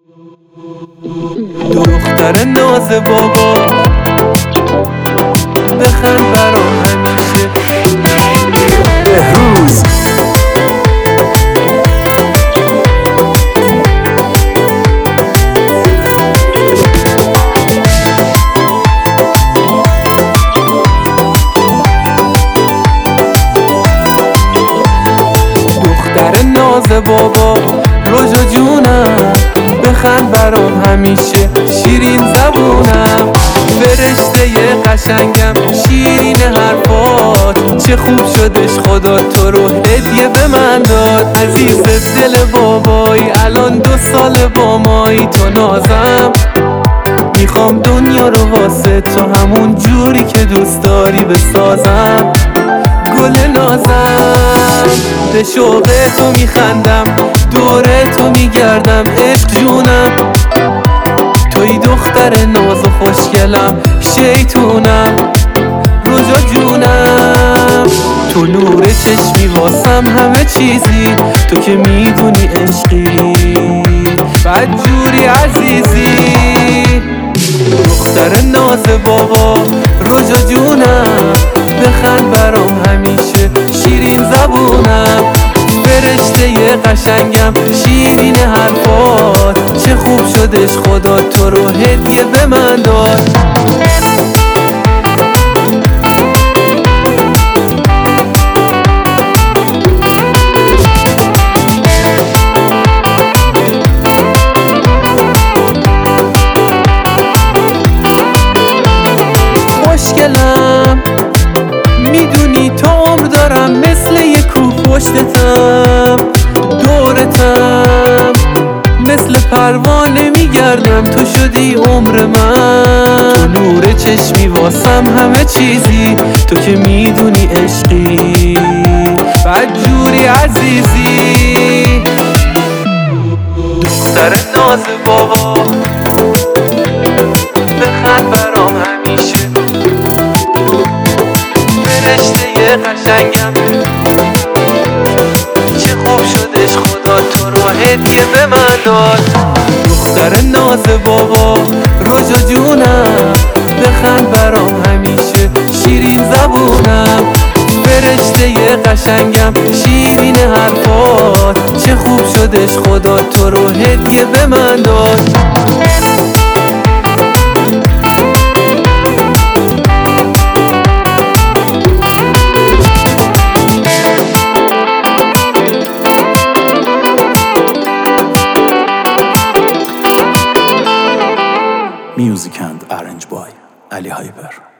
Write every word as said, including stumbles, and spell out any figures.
دختر ناز بابا بخند برام همیشه. بهروز دختر ناز بابا رجا جونم بخند برام همیشه. شیرین زبونم فرشته قشنگم، شیرین حرفات چه خوب شدش خدا تو رو هدیه به من داد. عزیز دل بابایی الان دو سال با مایی، تو نازم میخوام دنیا رو واسه تو همون جوری که دوست داری بسازم. گل نازم به شوق تو میخندم، دوره تو میگردم عشق جونم. توی دختر ناز و خوشگلم، شیطونم رجا جونم. تو نور چشمی واسم همه چیزی، تو که میدونی عشقی بدجوری عزیزی. دختر ناز بابا رجا جونم بخند برام همیشه. شیرین زبونم فرشته قشنگم، شیرین حرفات چه خوب شدش خدا تو رو هدیه به من داد. خوشگلم میدونی تا عمر دارم، مثل یک کوه پشتتم دورتم، مثل پروانه میگردم تو شدی عمر من. تو نور چشمی واسم همه چیزی، تو که میدونی عشقی بدجوری عزیزی. دختر ناز بابا بخند برام همیشه. فرشته قشنگم چه خوب شدش خدا تو رو هدیه به من داد. دختر ناز بابا رجا جونم بخند برام همیشه. شیرین زبونم فرشته قشنگم، شیرین حرفات چه خوب شدش خدا تو رو هدیه به من داد. Music and arranged by Ali Hyper.